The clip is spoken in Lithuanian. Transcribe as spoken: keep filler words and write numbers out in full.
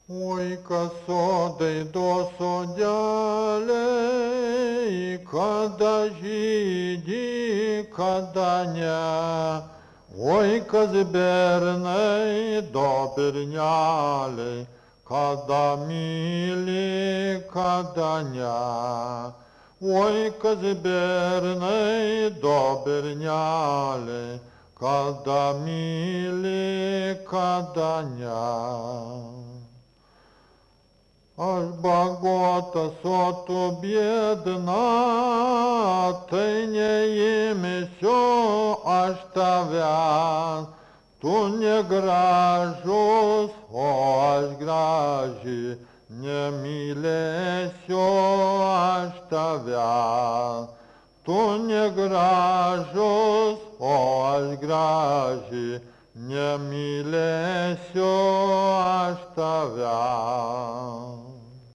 Oi, că sodai do sodeliai, kada žydi, kada ne. Oi, kas bernai do berneliai, kada myli, kada ne. Oi, kas bernai do berneliai, kada myli, kada ne. Aš bagotas, o tu biedna, tai neimsiu aš tavęs. Tu negražus, o aš graži, nemylėsiu aš tavęs. Tu negražus, o aš graži, nemylėsiu aš tavęs.